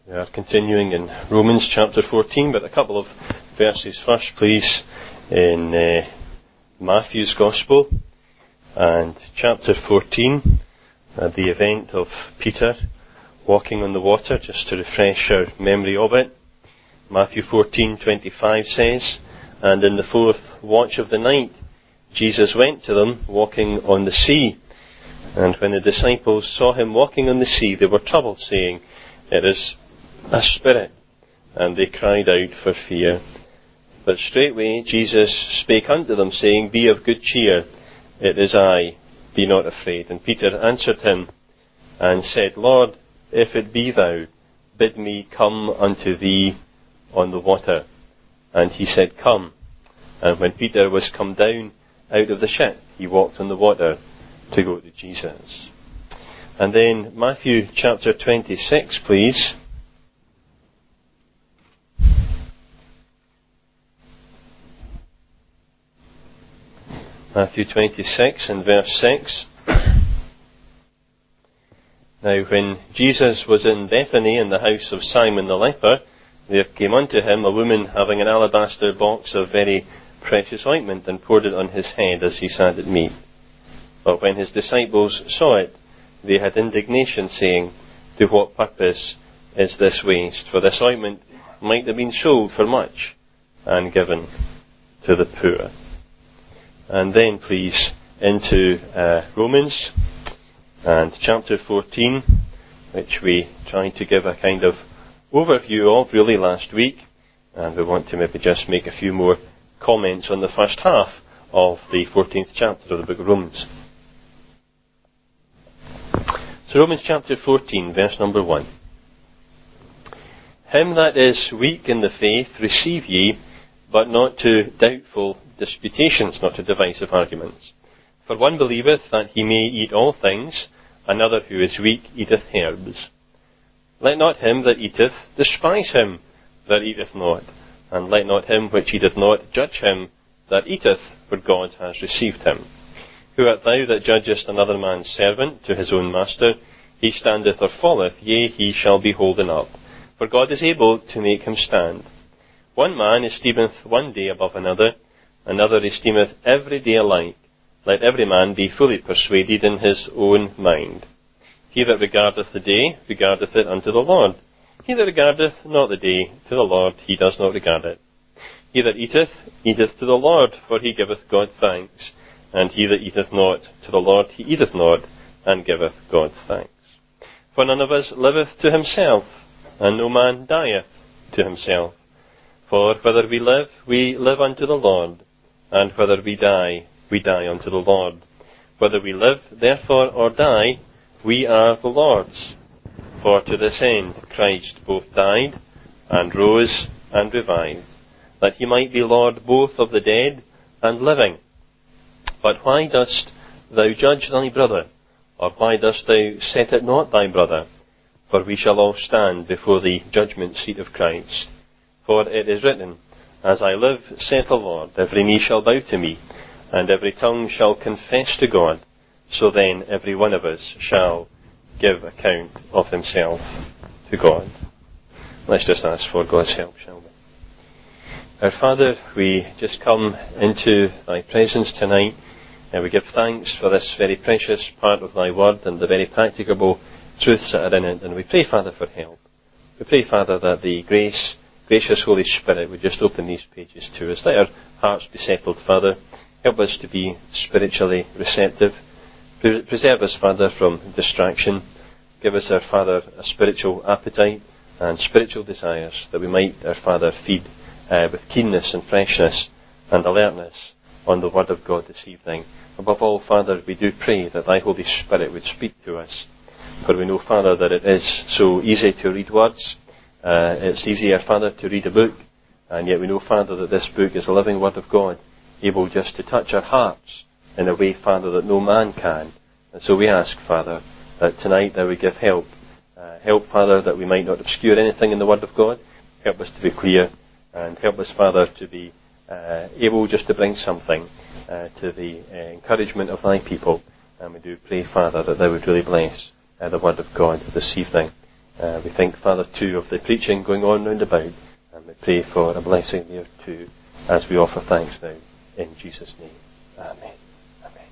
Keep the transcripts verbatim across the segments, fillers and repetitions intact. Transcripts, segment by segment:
We are continuing in Romans chapter fourteen, but a couple of verses first, please, in uh, Matthew's Gospel and chapter fourteen, uh, the event of Peter walking on the water, just to refresh our memory of it. Matthew fourteen twenty-five says, "And in the fourth watch of the night, Jesus went to them walking on the sea. And when the disciples saw him walking on the sea, they were troubled, saying, 'It is a spirit,' and they cried out for fear. But straightway Jesus spake unto them, saying, 'Be of good cheer, it is I, be not afraid.' And Peter answered him and said, 'Lord, if it be thou, bid me come unto thee on the water.' And he said, 'Come.' And when Peter was come down out of the ship, he walked on the water to go to Jesus." And then Matthew chapter twenty-six, please. Matthew twenty-six and verse six. "Now when Jesus was in Bethany in the house of Simon the leper, there came unto him a woman having an alabaster box of very precious ointment, and poured it on his head as he sat at meat. But when his disciples saw it, they had indignation, saying, 'To what purpose is this waste? For this ointment might have been sold for much, and given to the poor.'" And then, please, into uh, Romans and chapter fourteen, which we tried to give a kind of overview of really last week, and we want to maybe just make a few more comments on the first half of the fourteenth chapter of the book of Romans. So Romans chapter fourteen, verse number one. "Him that is weak in the faith receive ye, but not to doubtful disputations," not to divisive arguments. "For one believeth that he may eat all things, another who is weak eateth herbs. Let not him that eateth despise him that eateth not, and let not him which eateth not judge him that eateth, for God has received him. Who art thou that judgest another man's servant to his own master? He standeth or falleth, yea, he shall be holden up. For God is able to make him stand. One man esteemeth one day above another, another esteemeth every day alike. Let every man be fully persuaded in his own mind. He that regardeth the day, regardeth it unto the Lord. He that regardeth not the day to the Lord, he does not regard it. He that eateth, eateth to the Lord, for he giveth God thanks. And he that eateth not to the Lord, he eateth not, and giveth God thanks. For none of us liveth to himself, and no man dieth to himself. For whether we live, we live unto the Lord, and whether we die, we die unto the Lord. Whether we live, therefore, or die, we are the Lord's. For to this end Christ both died, and rose, and revived, that he might be Lord both of the dead and living. But why dost thou judge thy brother? Or why dost thou set at naught thy brother? For we shall all stand before the judgment seat of Christ. For it is written, As I live, saith the Lord, every knee shall bow to me, and every tongue shall confess to God. So then every one of us shall give account of himself to God." Let's just ask for God's help, shall we? Our Father, we just come into thy presence tonight, and we give thanks for this very precious part of thy word and the very practicable truths that are in it. And we pray, Father, for help. We pray, Father, that the grace, gracious Holy Spirit would just open these pages to us. Let our hearts be settled, Father. Help us to be spiritually receptive. Preserve us, Father, from distraction. Give us, our Father, a spiritual appetite and spiritual desires, that we might, our Father, feed uh, with keenness and freshness and alertness on the Word of God this evening. Above all, Father, we do pray that thy Holy Spirit would speak to us. For we know, Father, that it is so easy to read words. Uh, it's easier, Father, to read a book. And yet we know, Father, that this book is a living Word of God, able just to touch our hearts in a way, Father, that no man can. And so we ask, Father, that tonight thou would give help. Uh, help, Father, that we might not obscure anything in the Word of God. Help us to be clear, and help us, Father, to be uh, able just to bring something uh, to the uh, encouragement of thy people. And we do pray, Father, that thou would really bless uh, the Word of God this evening. Uh, we thank Father too of the preaching going on round about, and we pray for a blessing there too as we offer thanks now in Jesus' name. Amen. Amen.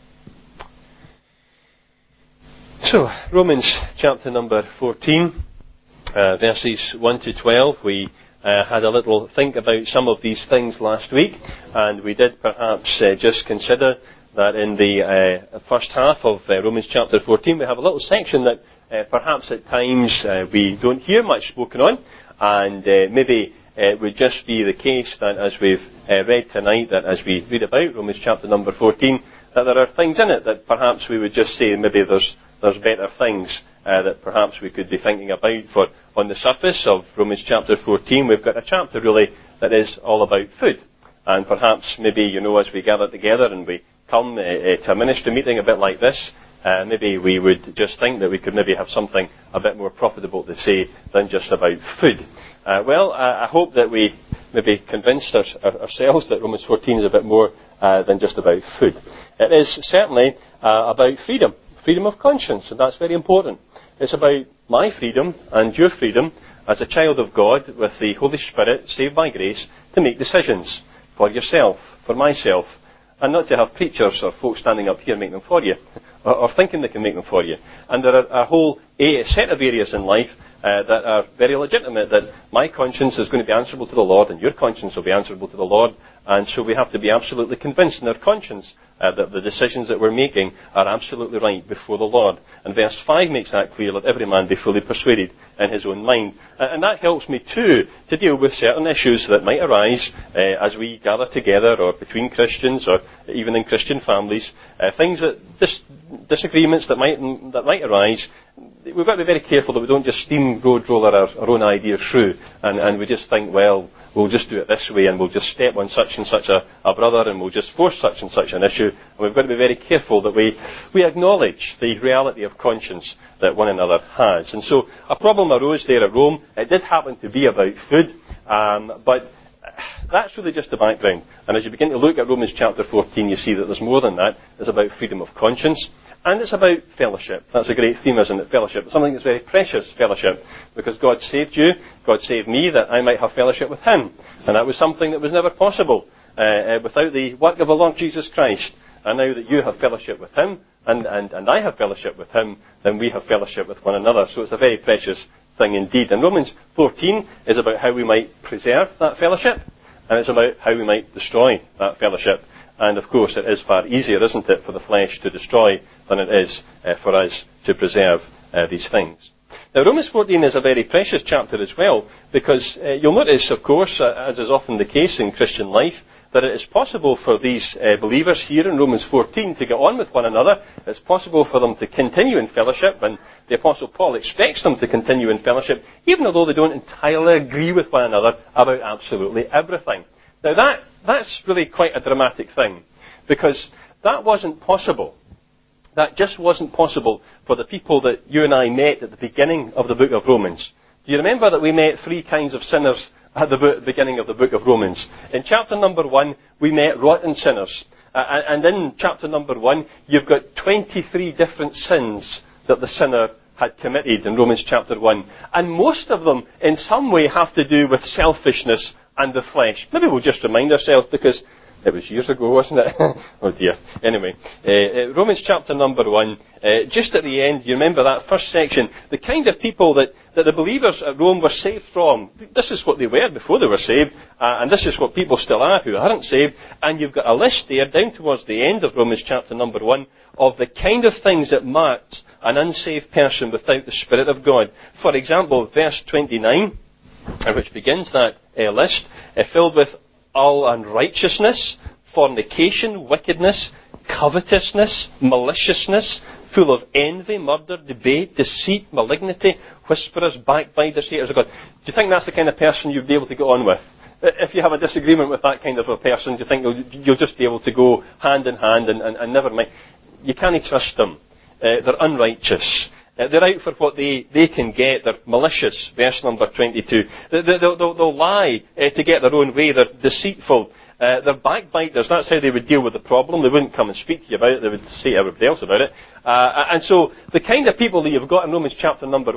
So, Romans chapter number fourteen, uh, verses one to twelve. We uh, had a little think about some of these things last week, and we did perhaps uh, just consider that in the uh, first half of uh, Romans chapter fourteen, we have a little section that uh, perhaps at times uh, we don't hear much spoken on, and uh, maybe it would just be the case that as we've uh, read tonight, that as we read about Romans chapter number fourteen, that there are things in it that perhaps we would just say maybe there's there's better things uh, that perhaps we could be thinking about. For on the surface of Romans chapter fourteen, we've got a chapter really that is all about food. And perhaps maybe, you know, as we gather together and we come uh, uh, to a ministry meeting a bit like this, uh, maybe we would just think that we could maybe have something a bit more profitable to say than just about food. Uh, well, uh, I hope that we maybe convinced our, our, ourselves that Romans fourteen is a bit more uh, than just about food. It is certainly uh, about freedom, freedom of conscience, and that's very important. It's about my freedom and your freedom as a child of God with the Holy Spirit, saved by grace, to make decisions for yourself, for myself, and not to have preachers or folks standing up here making them for you, or, or thinking they can make them for you. And there are a whole a set of areas in life uh, that are very legitimate, that my conscience is going to be answerable to the Lord, and your conscience will be answerable to the Lord, and so we have to be absolutely convinced in our conscience uh, that the decisions that we're making are absolutely right before the Lord. And verse five makes that clear, let every man be fully persuaded in his own mind. Uh, and that helps me too to deal with certain issues that might arise uh, as we gather together, or between Christians, or even in Christian families, uh, things that, dis- disagreements that might, that might arise. We've got to be very careful that we don't just steamroller our, our own ideas through, and, and we just think, well, we'll just do it this way, and we'll just step on such and such a, a brother, and we'll just force such and such an issue. And we've got to be very careful that we, we acknowledge the reality of conscience that one another has. And so a problem arose there at Rome. It did happen to be about food, um, but that's really just the background. And as you begin to look at Romans chapter fourteen, you see that there's more than that. It's about freedom of conscience. And it's about fellowship. That's a great theme, isn't it? Fellowship. Something that's very precious, fellowship. Because God saved you, God saved me, that I might have fellowship with Him. And that was something that was never possible uh, uh, without the work of the Lord Jesus Christ. And now that you have fellowship with Him, and, and, and I have fellowship with Him, then we have fellowship with one another. So it's a very precious thing indeed. And Romans fourteen is about how we might preserve that fellowship, and it's about how we might destroy that fellowship. And of course, it is far easier, isn't it, for the flesh to destroy than it is uh, for us to preserve uh, these things. Now, Romans fourteen is a very precious chapter as well, because uh, you'll notice, of course, uh, as is often the case in Christian life, that it is possible for these uh, believers here in Romans fourteen to get on with one another. It's possible for them to continue in fellowship, and the Apostle Paul expects them to continue in fellowship, even although they don't entirely agree with one another about absolutely everything. Now that, that's really quite a dramatic thing, because that wasn't possible. That just wasn't possible for the people that you and I met at the beginning of the book of Romans. Do you remember that we met three kinds of sinners at the beginning of the book of Romans? In chapter number one, we met rotten sinners. Uh, and in chapter number one, you've got twenty-three different sins that the sinner had committed in Romans chapter one. And most of them, in some way, have to do with selfishness and the flesh. Maybe we'll just remind ourselves, because it was years ago, wasn't it? Oh dear. Anyway, uh, uh, Romans chapter number one, uh, just at the end, you remember that first section, the kind of people that, that the believers at Rome were saved from. This is what they were before they were saved, uh, and this is what people still are who aren't saved. And you've got a list there, down towards the end of Romans chapter number one, of the kind of things that marked an unsaved person without the Spirit of God. For example, verse twenty-nine, which begins that uh, list, uh, filled with all unrighteousness, fornication, wickedness, covetousness, maliciousness, full of envy, murder, debate, deceit, malignity, whisperers, backbiters, haters of God. Do you think that's the kind of person you'd be able to get on with? If you have a disagreement with that kind of a person, do you think you'll, you'll just be able to go hand in hand and, and, and never mind? You can't trust them. Uh, they're unrighteous. Uh, they're out for what they, they can get. They're malicious, verse number twenty-two. They, they, they'll, they'll, they'll lie uh, to get their own way. They're deceitful. Uh, they're backbiters. That's how they would deal with the problem. They wouldn't come and speak to you about it. They would say to everybody else about it. Uh, and so the kind of people that you've got in Romans chapter number one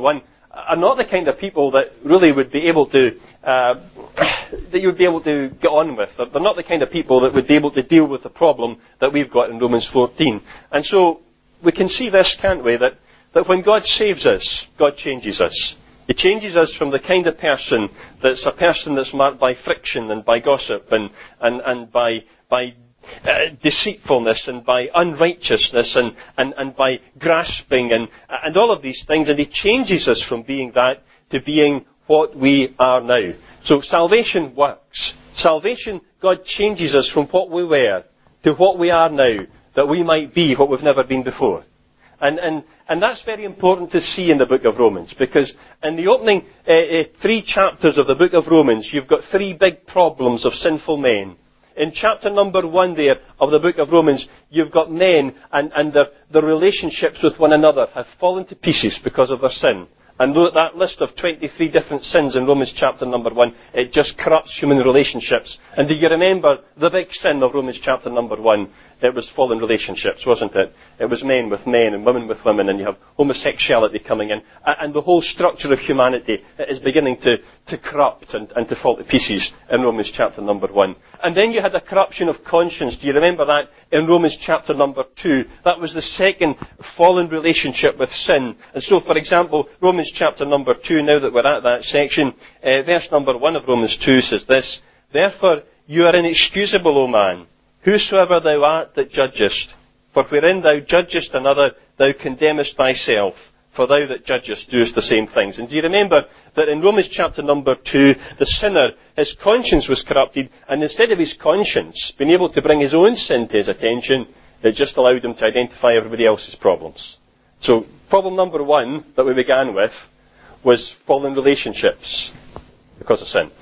are not the kind of people that really would be able to, uh, that you would be able to get on with. They're, they're not the kind of people that would be able to deal with the problem that we've got in Romans fourteen. And so we can see this, can't we, that, that when God saves us, God changes us. He changes us from the kind of person that's a person that's marked by friction and by gossip and, and, and by, by uh, deceitfulness and by unrighteousness and, and, and by grasping and, and all of these things. And He changes us from being that to being what we are now. So salvation works. Salvation, God changes us from what we were to what we are now, that we might be what we've never been before. And, and, and that's very important to see in the book of Romans, because in the opening uh, uh, three chapters of the book of Romans, you've got three big problems of sinful men. In chapter number one there of the book of Romans, you've got men and, and their, their relationships with one another have fallen to pieces because of their sin. And that list of twenty-three different sins in Romans chapter number one, it just corrupts human relationships. And do you remember the big sin of Romans chapter number one? It was fallen relationships, wasn't it? It was men with men and women with women, and you have homosexuality coming in. And the whole structure of humanity is beginning to, to corrupt and, and to fall to pieces in Romans chapter number one. And then you had a corruption of conscience. Do you remember that in Romans chapter number two? That was the second fallen relationship with sin. And so, for example, Romans chapter number two, now that we're at that section, uh, verse number one of Romans two says this: Therefore you are inexcusable, O man, whosoever thou art that judgest. For wherein thou judgest another, thou condemnest thyself. For thou that judgest doest the same things. And do you remember that in Romans chapter number two, the sinner, his conscience was corrupted, and instead of his conscience being able to bring his own sin to his attention, it just allowed him to identify everybody else's problems. So, problem number one that we began with was fallen relationships because of sin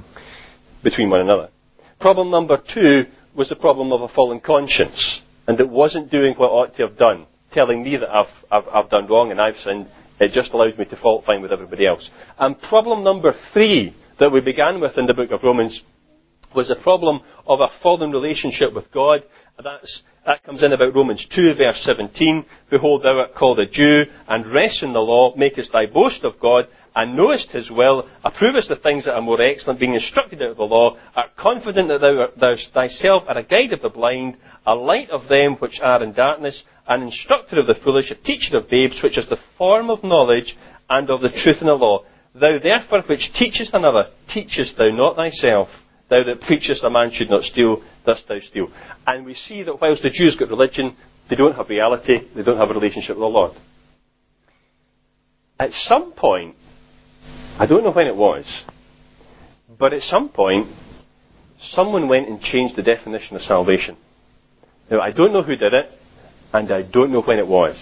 between one another. Problem number two was the problem of a fallen conscience, and it wasn't doing what it ought to have done, telling me that I've, I've, I've done wrong and I've sinned. It just allowed me to fault find with everybody else. And problem number three that we began with in the book of Romans was the problem of a fallen relationship with God. That's, that comes in about Romans two, verse seventeen. Behold, thou art called a Jew, and rest in the law, makest thy boast of God, and knowest His will, approvest the things that are more excellent, being instructed out of the law, art confident that thou, art, thou thyself art a guide of the blind, a light of them which are in darkness, an instructor of the foolish, a teacher of babes, which is the form of knowledge and of the truth in the law. Thou therefore which teachest another, teachest thou not thyself. Thou that preachest a man should not steal, dost thou steal. And we see that whilst the Jews got religion, they don't have reality, they don't have a relationship with the Lord. At some point, I don't know when it was, but at some point, someone went and changed the definition of salvation. Now, I don't know who did it, and I don't know when it was.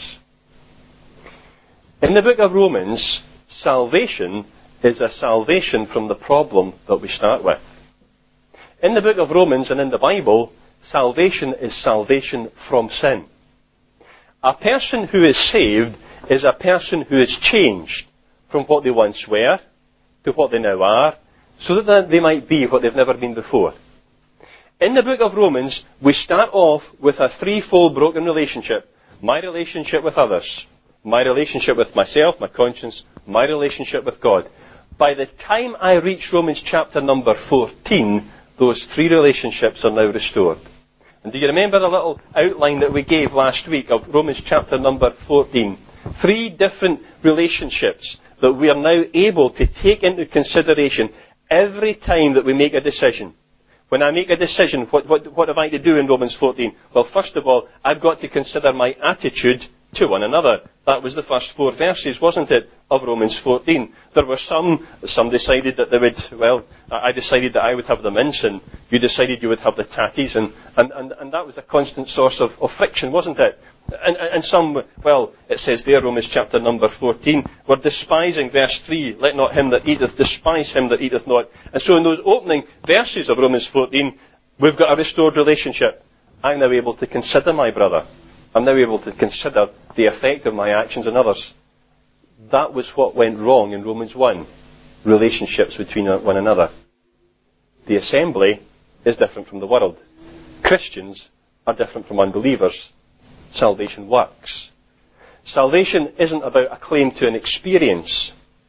In the book of Romans, salvation is a salvation from the problem that we start with. In the book of Romans and in the Bible, salvation is salvation from sin. A person who is saved is a person who is changed from what they once were to what they now are, so that they might be what they've never been before. In the book of Romans, we start off with a threefold broken relationship. My relationship with others, my relationship with myself, my conscience, my relationship with God. By the time I reach Romans chapter number fourteen, those three relationships are now restored. And do you remember the little outline that we gave last week of Romans chapter number fourteen? Three different relationships that we are now able to take into consideration every time that we make a decision. When I make a decision, what, what, what have I to do in Romans fourteen? Well, first of all, I've got to consider my attitude to one another. That was the first four verses, wasn't it, of Romans fourteen. There were some, some decided that they would, well, I decided that I would have the mince, and you decided you would have the tatties, and, and, and, and that was a constant source of, of friction, wasn't it? And, and some, well, it says there, Romans chapter number fourteen, were despising, verse three, let not him that eateth despise him that eateth not. And so in those opening verses of Romans fourteen, we've got a restored relationship. I'm now able to consider my brother. I'm now able to consider the effect of my actions on others. That was what went wrong in Romans one. Relationships between one another. The assembly is different from the world. Christians are different from unbelievers. Salvation works. Salvation isn't about a claim to an experience.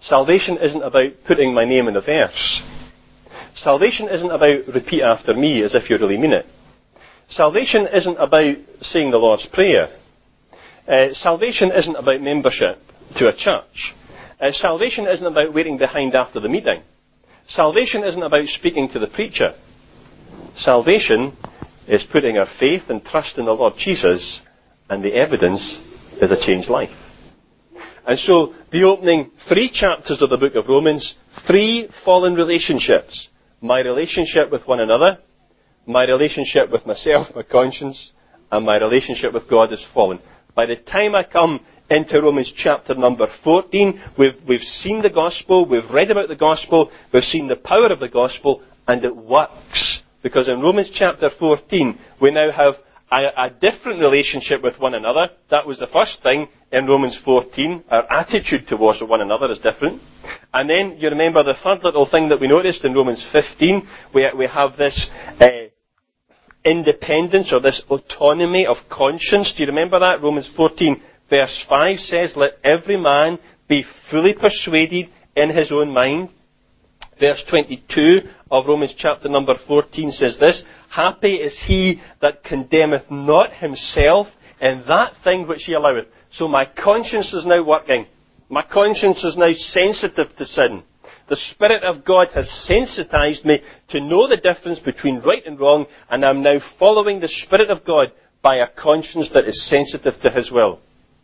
Salvation isn't about putting my name in a verse. Salvation isn't about repeat after me as if you really mean it. Salvation isn't about saying the Lord's Prayer. Uh, salvation isn't about membership to a church. Uh, salvation isn't about waiting behind after the meeting. Salvation isn't about speaking to the preacher. Salvation is putting our faith and trust in the Lord Jesus, and the evidence is a changed life. And so, the opening three chapters of the book of Romans, three fallen relationships. My relationship with one another, my relationship with myself, my conscience, and my relationship with God is fallen. By the time I come into Romans chapter number fourteen, we've, we've seen the gospel, we've read about the gospel, we've seen the power of the gospel, and it works. Because in Romans chapter fourteen, we now have a, a different relationship with one another. That was the first thing in Romans fourteen. Our attitude towards one another is different. And then, you remember the third little thing that we noticed in Romans fifteen, we, we have this uh, independence or this autonomy of conscience. Do you remember that? Romans fourteen verse five says, let every man be fully persuaded in his own mind. Verse twenty-two of Romans chapter number fourteen says this, happy is he that condemneth not himself in that thing which he alloweth. So my conscience is now working. My conscience is now sensitive to sin. The Spirit of God has sensitized me to know the difference between right and wrong, and I'm now following the Spirit of God by a conscience that is sensitive to His will.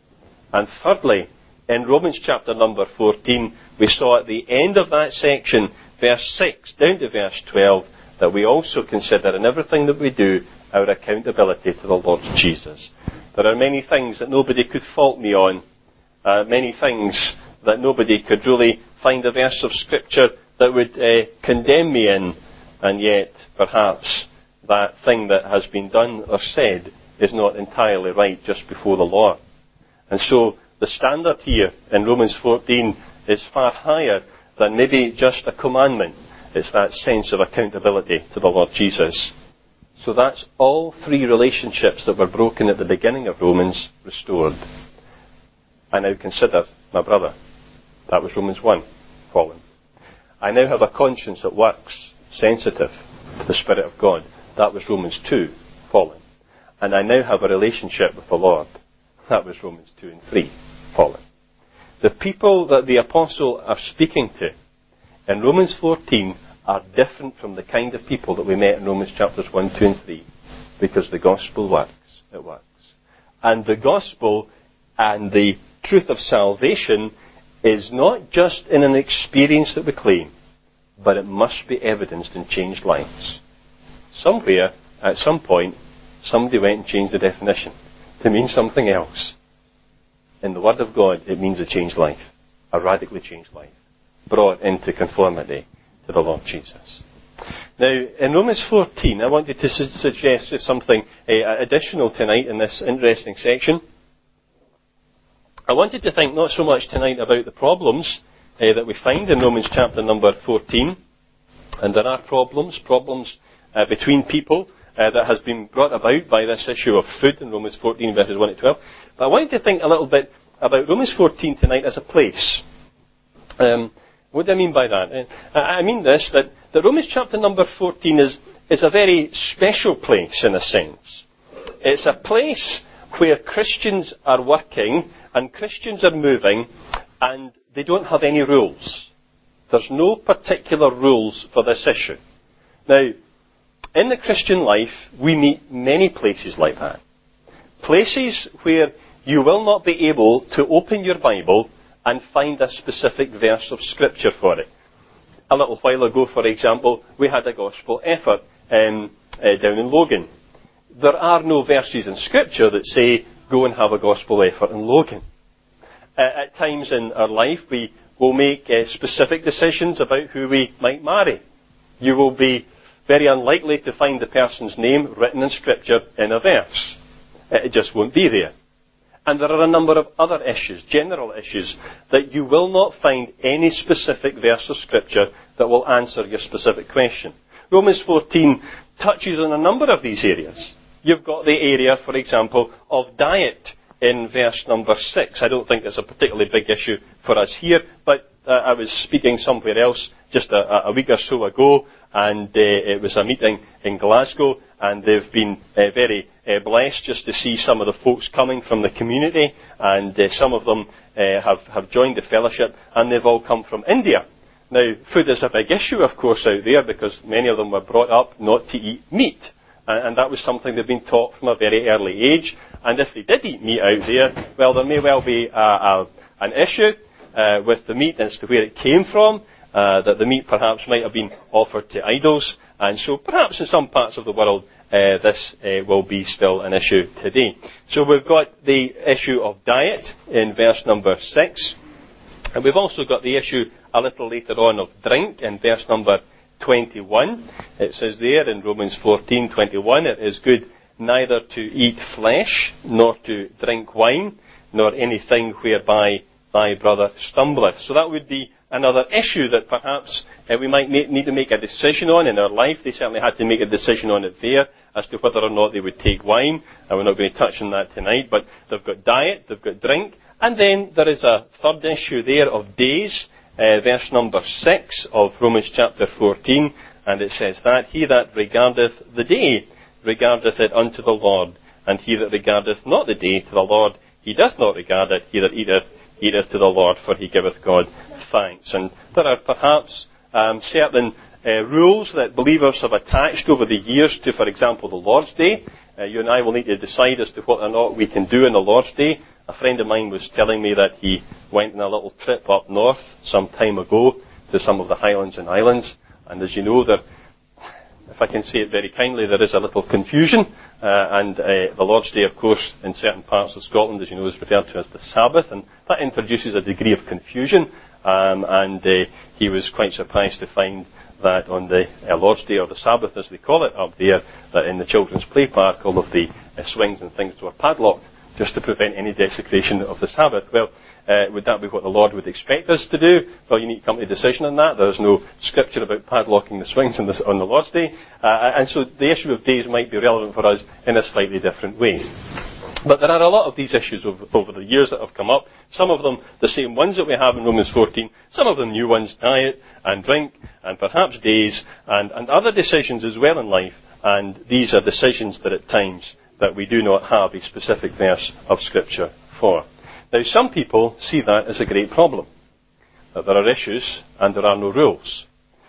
And thirdly, in Romans chapter number fourteen, we saw at the end of that section, verse six down to verse twelve, that we also consider in everything that we do our accountability to the Lord Jesus. There are many things that nobody could fault me on, uh, many things that nobody could really find a verse of Scripture that would uh, condemn me in, and yet perhaps that thing that has been done or said is not entirely right just before the Lord. And so the standard here in Romans fourteen is far higher than maybe just a commandment. It's that sense of accountability to the Lord Jesus. So that's all three relationships that were broken at the beginning of Romans restored. I now consider my brother. That was Romans one, fallen. I now have a conscience that works, sensitive to the Spirit of God. That was Romans two, fallen. And I now have a relationship with the Lord. That was Romans two and three, fallen. The people that the apostle are speaking to in Romans fourteen are different from the kind of people that we met in Romans chapters one, two and three, because the gospel works. It works. And the gospel and the truth of salvation is not just in an experience that we claim, but it must be evidenced in changed lives. Somewhere, at some point, somebody went and changed the definition to mean something else. In the Word of God, it means a changed life, a radically changed life, brought into conformity to the Lord Jesus. Now, in Romans fourteen, I wanted to su- suggest something uh, additional tonight in this interesting section. I wanted to think not so much tonight about the problems uh, that we find in Romans chapter number fourteen, and there are problems, problems uh, between people uh, that has been brought about by this issue of food in Romans fourteen verses one to twelve. But I wanted to think a little bit about Romans fourteen tonight as a place. Um, what do I mean by that? Uh, I mean this, that, that Romans chapter number fourteen is, is a very special place in a sense. It's a place where Christians are working and Christians are moving and they don't have any rules. There's no particular rules for this issue. Now, in the Christian life, we meet many places like that. Places where you will not be able to open your Bible and find a specific verse of Scripture for it. A little while ago, for example, we had a gospel effort um, uh, down in Logan. There are no verses in Scripture that say, go and have a gospel effort in Logan. Uh, at times in our life, we will make uh, specific decisions about who we might marry. You will be very unlikely to find the person's name written in Scripture in a verse. It just won't be there. And there are a number of other issues, general issues, that you will not find any specific verse of Scripture that will answer your specific question. Romans fourteen touches on a number of these areas. You've got the area, for example, of diet in verse number six. I don't think it's a particularly big issue for us here, but uh, I was speaking somewhere else just a, a week or so ago, and uh, it was a meeting in Glasgow, and they've been uh, very uh, blessed just to see some of the folks coming from the community, and uh, some of them uh, have, have joined the fellowship, and they've all come from India. Now, food is a big issue, of course, out there, because many of them were brought up not to eat meat. And that was something they've been taught from a very early age. And if they did eat meat out there, well, there may well be a, a, an issue uh, with the meat as to where it came from, uh, that the meat perhaps might have been offered to idols. And so perhaps in some parts of the world, uh, this uh, will be still an issue today. So we've got the issue of diet in verse number six. And we've also got the issue a little later on of drink in verse number twenty-one. It says there in Romans fourteen twenty-one, it is good neither to eat flesh, nor to drink wine, nor anything whereby thy brother stumbleth. So that would be another issue that perhaps uh, we might need to make a decision on in our life. They certainly had to make a decision on it there as to whether or not they would take wine, and we're not going to touch on that tonight. But they've got diet, they've got drink, and then there is a third issue there of days. Uh, verse number six of Romans chapter fourteen, and it says that, he that regardeth the day regardeth it unto the Lord, and he that regardeth not the day to the Lord, he doth not regard it. He that eateth, eateth to the Lord, for he giveth God thanks. And there are perhaps um, certain uh, rules that believers have attached over the years to, for example, the Lord's Day. Uh, you and I will need to decide as to whether or not we can do in the Lord's Day. A friend of mine was telling me that he went on a little trip up north some time ago to some of the Highlands and Islands. And as you know, there, if I can say it very kindly, there is a little confusion. Uh, and uh, the Lord's Day, of course, in certain parts of Scotland, as you know, is referred to as the Sabbath. And that introduces a degree of confusion. Um, and uh, he was quite surprised to find that on the uh, Lord's Day, or the Sabbath as they call it up there, that in the children's play park, all of the uh, swings and things were padlocked, just to prevent any desecration of the Sabbath. Well, uh, would that be what the Lord would expect us to do? Well, you need to come to a decision on that. There is no scripture about padlocking the swings on the, on the Lord's Day. Uh, and so the issue of days might be relevant for us in a slightly different way. But there are a lot of these issues over, over the years that have come up. Some of them the same ones that we have in Romans fourteen. Some of them new ones, diet and drink and perhaps days and, and other decisions as well in life. And these are decisions that at times that we do not have a specific verse of Scripture for. Now, some people see that as a great problem, that there are issues and there are no rules.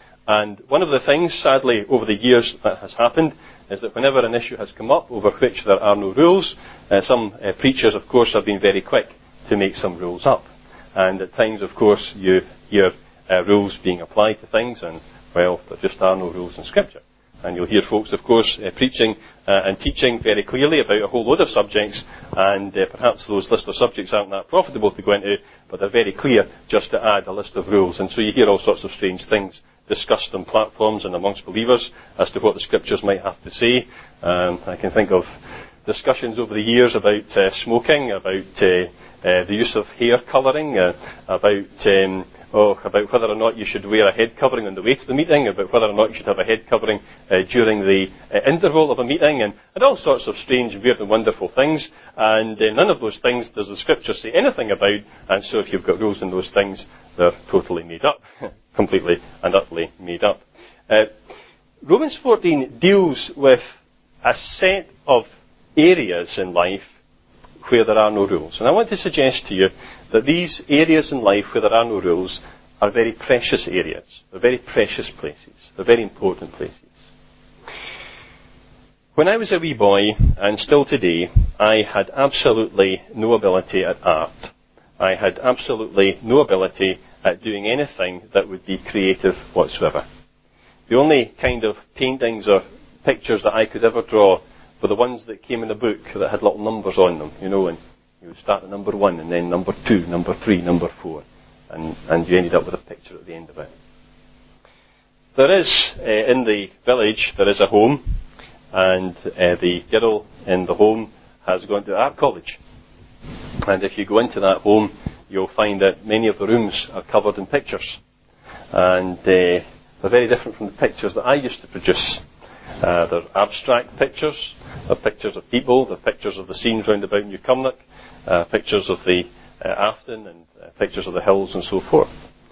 And one of the things, sadly, over the years that has happened is that whenever an issue has come up over which there are no rules, uh, some uh, preachers, of course, have been very quick to make some rules up. And at times, of course, you hear uh, rules being applied to things, and, well, there just are no rules in Scripture. And you'll hear folks, of course, uh, preaching uh, and teaching very clearly about a whole load of subjects, and uh, perhaps those list of subjects aren't that profitable to go into, but they're very clear just to add a list of rules. And so you hear all sorts of strange things discussed on platforms and amongst believers as to what the Scriptures might have to say. Um, I can think of discussions over the years about uh, smoking, about uh, uh, the use of hair colouring, uh, about um, oh, about whether or not you should wear a head covering on the way to the meeting, about whether or not you should have a head covering uh, during the uh, interval of a meeting, and, and all sorts of strange, weird and wonderful things. And uh, none of those things does the Scripture say anything about, and so if you've got rules in those things, they're totally made up, completely and utterly made up. Uh, Romans fourteen deals with a set of areas in life where there are no rules. And I want to suggest to you that these areas in life where there are no rules are very precious areas. They're very precious places. They're very important places. When I was a wee boy, and still today, I had absolutely no ability at art. I had absolutely no ability at doing anything that would be creative whatsoever. The only kind of paintings or pictures that I could ever draw were the ones that came in a book that had little numbers on them, you know, and you would start at number one, and then number two, number three, number four, and, and you ended up with a picture at the end of it. There is, uh, in the village, there is a home, and uh, the girl in the home has gone to art college. And if you go into that home, you'll find that many of the rooms are covered in pictures. And uh, they're very different from the pictures that I used to produce. Uh, they're abstract pictures, they're pictures of people, they're pictures of the scenes round about Newcomnock, uh, pictures of the uh, Afton, and uh, pictures of the hills and so forth.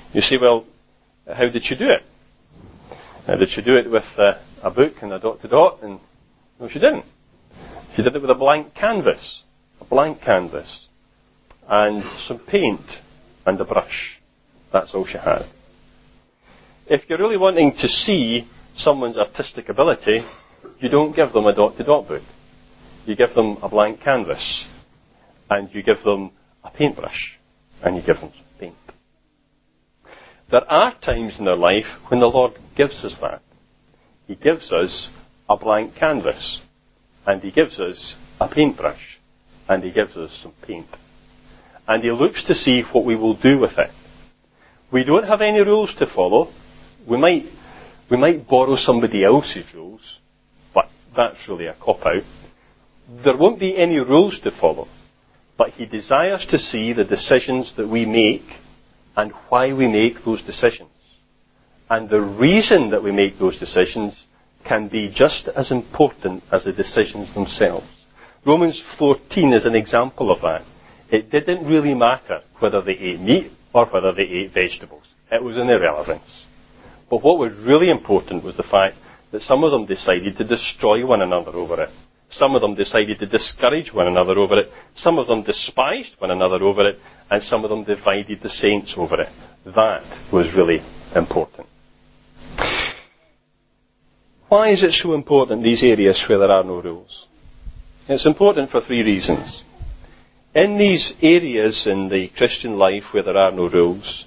You say, well, how did she do it? Uh, did she do it with uh, a book and a dot to dot? And no, she didn't. She did it with a blank canvas. A blank canvas. And some paint and a brush. That's all she had. If you're really wanting to see someone's artistic ability, you don't give them a dot to dot book. You give them a blank canvas. And you give them a paintbrush. And you give them some paint. There are times in our life when the Lord gives us that. He gives us a blank canvas. And He gives us a paintbrush. And He gives us some paint. And He looks to see what we will do with it. We don't have any rules to follow. We might, we might borrow somebody else's rules, but that's really a cop-out. There won't be any rules to follow, but He desires to see the decisions that we make and why we make those decisions. And the reason that we make those decisions can be just as important as the decisions themselves. Romans fourteen is an example of that. It didn't really matter whether they ate meat or whether they ate vegetables. It was an irrelevance. But what was really important was the fact that some of them decided to destroy one another over it. Some of them decided to discourage one another over it. Some of them despised one another over it. And some of them divided the saints over it. That was really important. Why is it so important, these areas where there are no rules? It's important for three reasons. In these areas in the Christian life where there are no rules,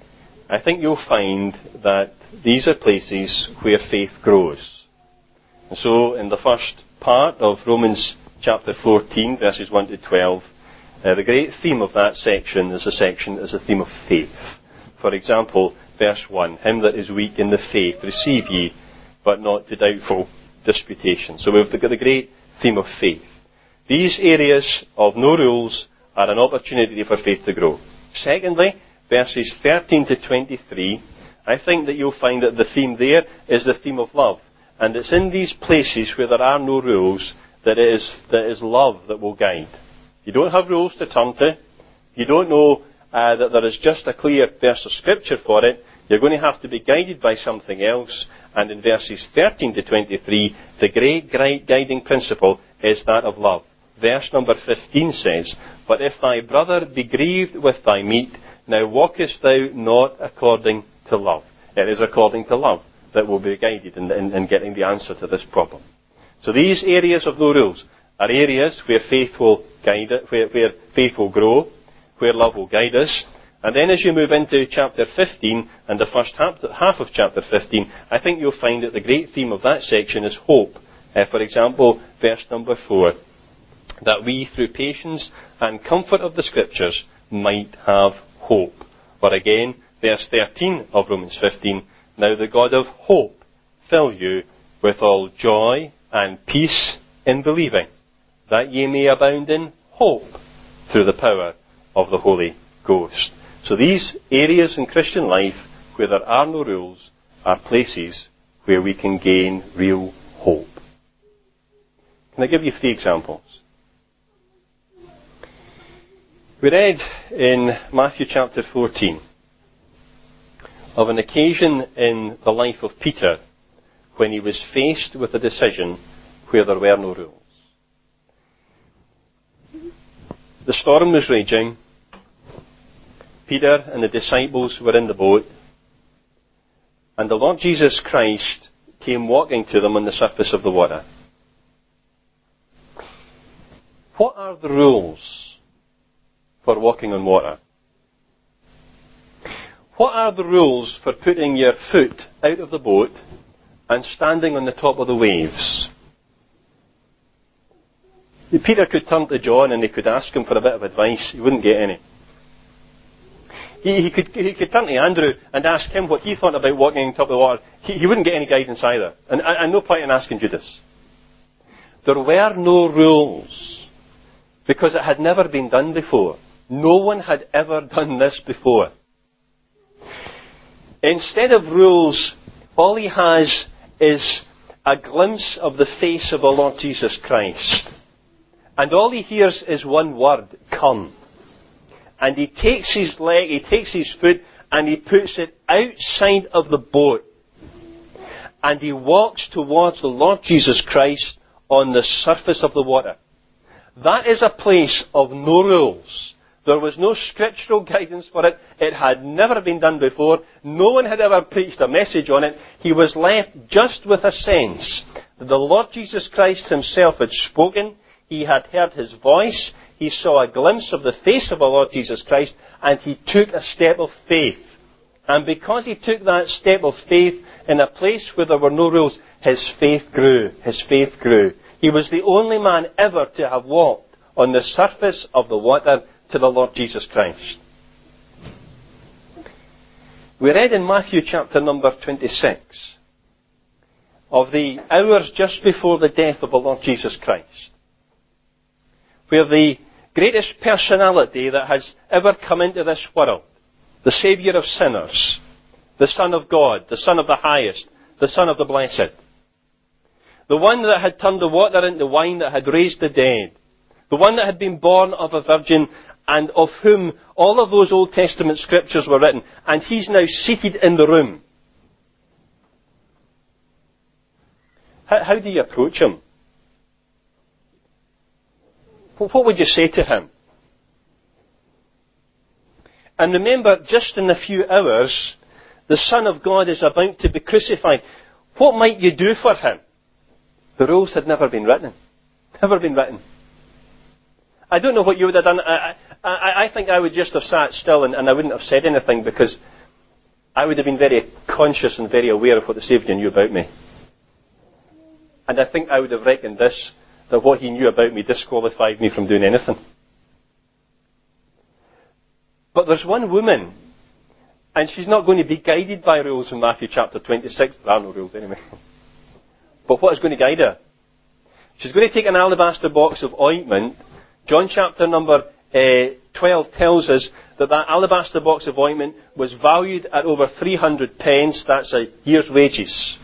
I think you'll find that these are places where faith grows. And so in the first part of Romans chapter fourteen, verses one to twelve, uh, the great theme of that section is a section is a theme of faith. For example, verse one, him that is weak in the faith receive ye, but not to doubtful disputation. So we've got the great theme of faith. These areas of no rules are an opportunity for faith to grow. Secondly, verses thirteen to twenty-three, I think that you'll find that the theme there is the theme of love. And it's in these places where there are no rules that it is, that it is love that will guide. You don't have rules to turn to. You don't know uh, that there is just a clear verse of Scripture for it. You're going to have to be guided by something else. And in verses thirteen to twenty-three, the great guiding principle is that of love. Verse number fifteen says, but if thy brother be grieved with thy meat, now walkest thou not according to love. It is according to love that will be guided in, in, in getting the answer to this problem. So these areas of no rules are areas where faith will guide it, where, where faith will grow, where love will guide us. And then as you move into chapter fifteen and the first half, half of chapter fifteen, I think you'll find that the great theme of that section is hope. Uh, for example, verse number four, that we through patience and comfort of the Scriptures might have hope. Or again, verse thirteen of Romans fifteen, now the God of hope fill you with all joy and peace in believing, that ye may abound in hope through the power of the Holy Ghost. So these areas in Christian life where there are no rules are places where we can gain real hope. Can I give you three examples? We read in Matthew chapter fourteen of an occasion in the life of Peter when he was faced with a decision where there were no rules. The storm was raging. Peter and the disciples were in the boat, and the Lord Jesus Christ came walking to them on the surface of the water. What are the rules for walking on water? What are the rules for putting your foot out of the boat and standing on the top of the waves? Peter could turn to John and he could ask him for a bit of advice. He wouldn't get any. He, he, could, he could turn to Andrew and ask him what he thought about walking on top of the water. He, he wouldn't get any guidance either. And, and no point in asking Judas. There were no rules because it had never been done before. No one had ever done this before. Instead of rules, all he has is a glimpse of the face of the Lord Jesus Christ. And all he hears is one word, come. And he takes his leg, he takes his foot, and he puts it outside of the boat. And he walks towards the Lord Jesus Christ on the surface of the water. That is a place of no rules. There was no scriptural guidance for it. It had never been done before. No one had ever preached a message on it. He was left just with a sense that the Lord Jesus Christ himself had spoken. He had heard his voice. He saw a glimpse of the face of the Lord Jesus Christ, and he took a step of faith. And because he took that step of faith in a place where there were no rules, his faith grew. His faith grew. He was the only man ever to have walked on the surface of the water to the Lord Jesus Christ. We read in Matthew chapter number twenty-six of the hours just before the death of the Lord Jesus Christ, where the greatest personality that has ever come into this world, the Saviour of sinners, the Son of God, the Son of the Highest, the Son of the Blessed, the one that had turned the water into wine, that had raised the dead, the one that had been born of a virgin, and of whom all of those Old Testament scriptures were written, and he's now seated in the room. How, how do you approach him? What would you say to him? And remember, just in a few hours, the Son of God is about to be crucified. What might you do for him? The rules had never been written. Never been written. I don't know what you would have done. I, I, I think I would just have sat still and, and I wouldn't have said anything, because I would have been very conscious and very aware of what the Saviour knew about me. And I think I would have reckoned this, that what he knew about me disqualified me from doing anything. But there's one woman, and she's not going to be guided by rules in Matthew chapter twenty-six. There are no rules anyway. But what is going to guide her? She's going to take an alabaster box of ointment. John chapter number uh, twelve tells us that that alabaster box of ointment was valued at over three hundred pence. That's a year's wages.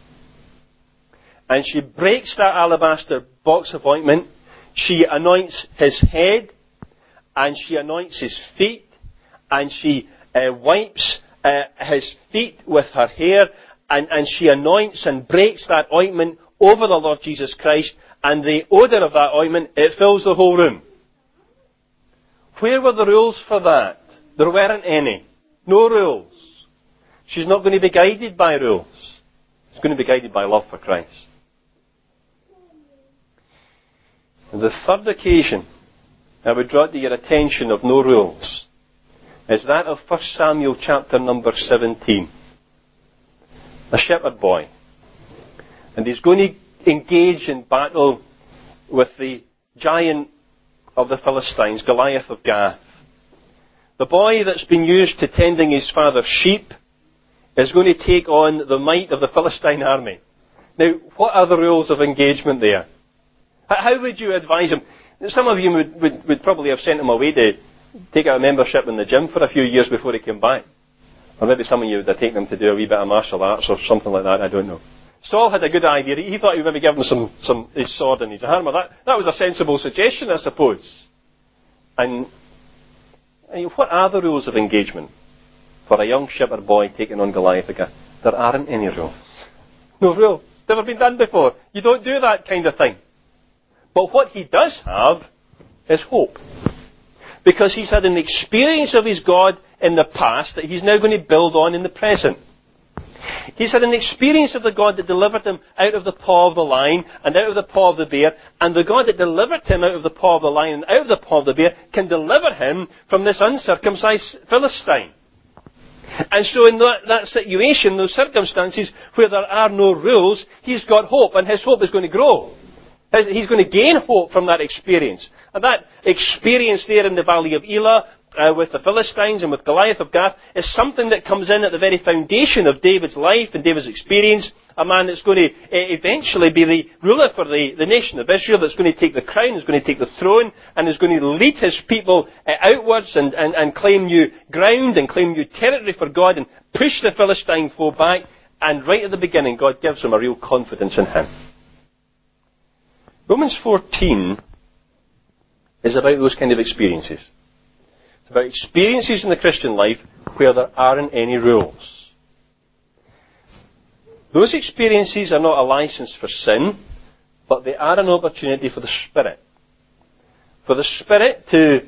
And she breaks that alabaster box of ointment. She anoints his head, and she anoints his feet, and she uh, wipes uh, his feet with her hair, and, and she anoints and breaks that ointment over the Lord Jesus Christ, and the odour of that ointment, it fills the whole room. Where were the rules for that? There weren't any. No rules. She's not going to be guided by rules. She's going to be guided by love for Christ. And the third occasion I would draw to your attention of no rules is that of First Samuel chapter number seventeen. A shepherd boy. And he's going to engage in battle with the giant of the Philistines, Goliath of Gath. The boy that's been used to tending his father's sheep is going to take on the might of the Philistine army. Now, what are the rules of engagement there? How would you advise him? Some of you would, would, would probably have sent him away to take out a membership in the gym for a few years before he came back. Or maybe some of you would have taken him to do a wee bit of martial arts or something like that, I don't know. Saul had a good idea. He thought he would maybe give him some, some his sword and his armour. That, that was a sensible suggestion, I suppose. And, and what are the rules of engagement for a young shepherd boy taking on Goliath again? There aren't any rules. No rules. Never been done before. You don't do that kind of thing. But what he does have is hope. Because he's had an experience of his God in the past that he's now going to build on in the present. He's had an experience of the God that delivered him out of the paw of the lion and out of the paw of the bear. And the God that delivered him out of the paw of the lion and out of the paw of the bear can deliver him from this uncircumcised Philistine. And so in that, that situation, those circumstances where there are no rules, he's got hope, and his hope is going to grow. He's going to gain hope from that experience. And that experience there in the valley of Elah, uh, with the Philistines and with Goliath of Gath, is something that comes in at the very foundation of David's life and David's experience. A man that's going to uh, eventually be the ruler for the, the nation of Israel, that's going to take the crown, is going to take the throne, and is going to lead his people uh, outwards and, and, and claim new ground and claim new territory for God and push the Philistine foe back. And right at the beginning, God gives him a real confidence in him. Romans fourteen is about those kind of experiences. It's about experiences in the Christian life where there aren't any rules. Those experiences are not a license for sin, but they are an opportunity for the Spirit. For the Spirit to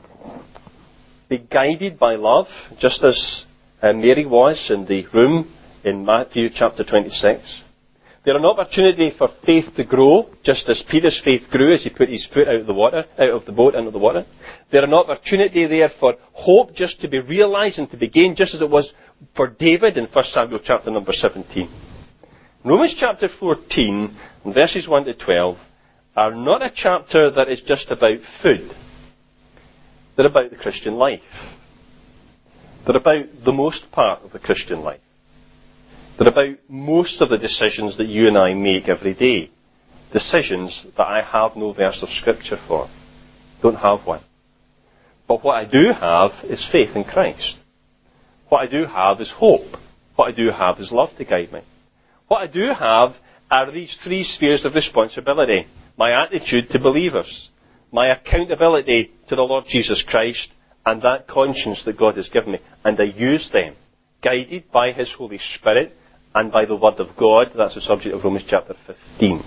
be guided by love, just as uh, Mary was in the room in Matthew chapter twenty-six. They're an opportunity for faith to grow, just as Peter's faith grew as he put his foot out of the water, out of the boat into the water. They're an opportunity there for hope just to be realised and to be gained, just as it was for David in First Samuel chapter number seventeen. Romans chapter fourteen, verses one to twelve, are not a chapter that is just about food. They're about the Christian life. They're about the most part of the Christian life. They're about most of the decisions that you and I make every day. Decisions that I have no verse of Scripture for. Don't have one. But what I do have is faith in Christ. What I do have is hope. What I do have is love to guide me. What I do have are these three spheres of responsibility. My attitude to believers. My accountability to the Lord Jesus Christ. And that conscience that God has given me. And I use them, guided by His Holy Spirit and by the Word of God. That's the subject of Romans chapter fifteen.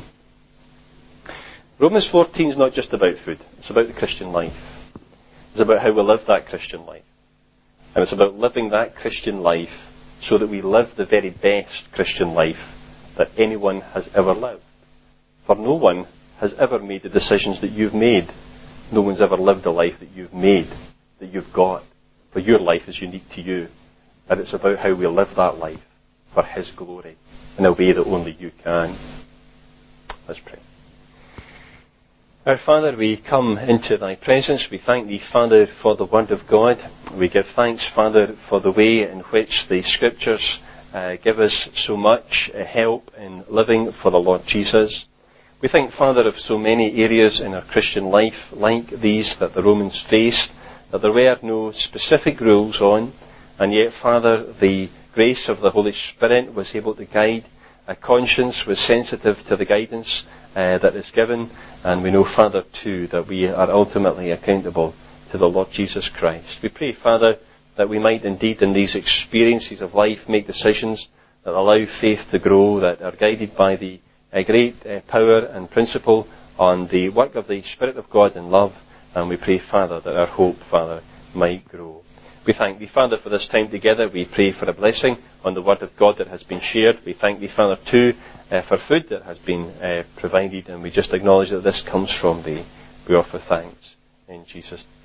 Romans fourteen is not just about food. It's about the Christian life. It's about how we live that Christian life. And it's about living that Christian life so that we live the very best Christian life that anyone has ever lived. For no one has ever made the decisions that you've made. No one's ever lived the life that you've made, that you've got. For your life is unique to you. And it's about how we live that life for His glory in a way that only you can. Let's pray. Our Father, we come into Thy presence. We thank Thee, Father, for the Word of God. We give thanks, Father, for the way in which the Scriptures uh, give us so much uh, help in living for the Lord Jesus. We think, Father, of so many areas in our Christian life like these that the Romans faced, that there were no specific rules on, and yet, Father, the grace of the Holy Spirit was able to guide. A conscience was sensitive to the guidance uh, that is given. And we know, Father, too, that we are ultimately accountable to the Lord Jesus Christ. We pray, Father, that we might indeed in these experiences of life make decisions that allow faith to grow, that are guided by the uh, great uh, power and principle on the work of the Spirit of God in love. And we pray, Father, that our hope, Father, might grow. We thank Thee, Father, for this time together. We pray for a blessing on the Word of God that has been shared. We thank Thee, Father, too, uh, for food that has been uh, provided. And we just acknowledge that this comes from Thee. We offer thanks in Jesus' name.